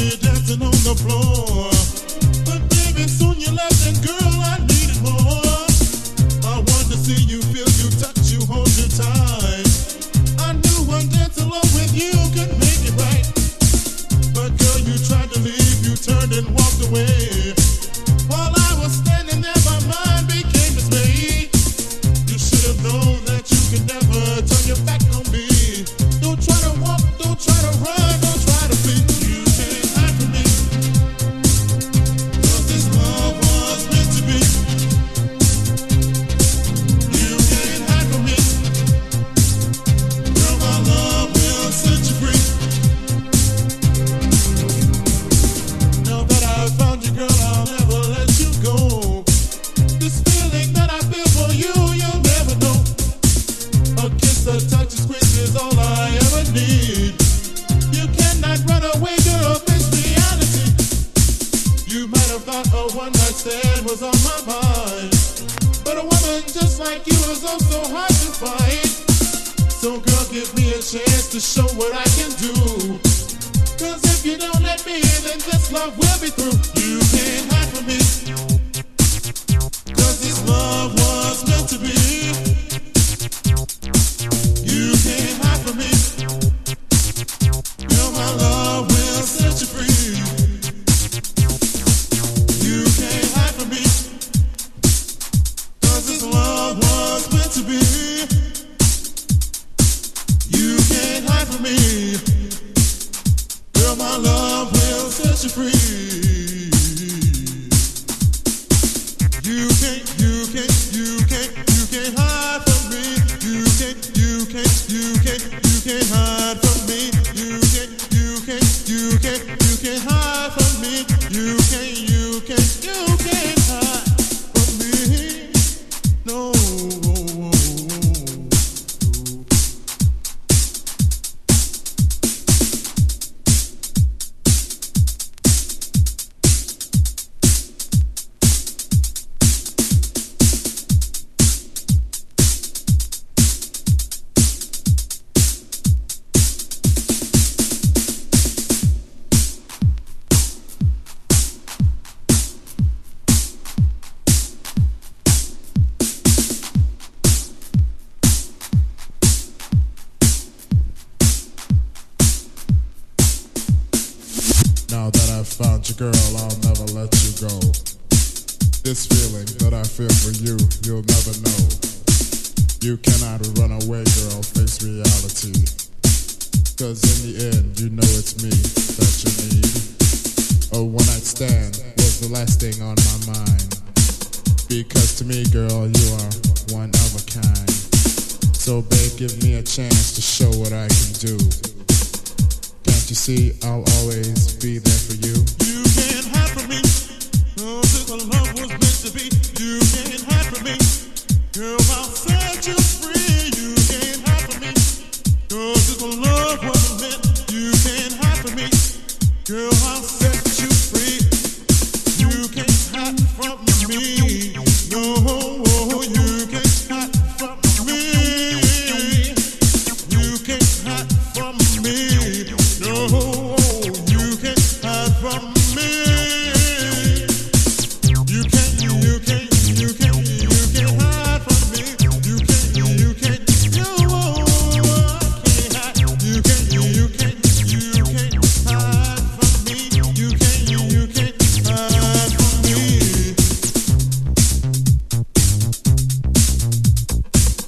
me dancing on the floor. But baby, soon you left and girl, I needed more. I wanted to see you, feel you, touch you, hold you tight. I knew one dance alone with you could make it right. But girl, you tried to leave, you turned and walked away. While I was standing there, my mind became dismayed. You should have known that you could never turn your back on me. Don't try to walk, don't try to run, don't try to flee. You can't hide from me, 'cause this love was meant to be. You can't hide from me, girl, my love will set you free. Now that I found you, girl, I'll never let you go. This feeling that I feel for you, you'll never know. A kiss, a touch, a squeeze is all I ever need. You cannot run away, girl, face reality. You might have thought a one-night stand was on my mind, but a woman just like you is also hard to find. So girl, give me a chance to show what I can do. 'Cause if you don't let me, then this love will be through. You can't hide from me, 'cause this love was meant to be. You can't hide from me, girl, my love will set you free. You can't hide from me, 'cause this love was meant to be. You can't hide from me, girl, my love will set you free. You can't hide from me. You can't hide from me. You can't hide from me. You can't hide from me. No. Now that I've found you, girl, I'll never let you go. This feeling that I feel for you, you'll never know. You cannot run away, girl, face reality. 'Cause in the end, you know it's me that you need. A one-night stand was the last thing on my mind. Because to me, girl, you are one of a kind. So babe, give me a chance to show what I can do. Can't you see I'll always be there for you? You can't hide from me, 'cause this love was meant to be. You can't hide from me, girl, I'll set you free. You can't hide from me, 'cause this love wasn't meant. You can't hide from me, girl, I'll set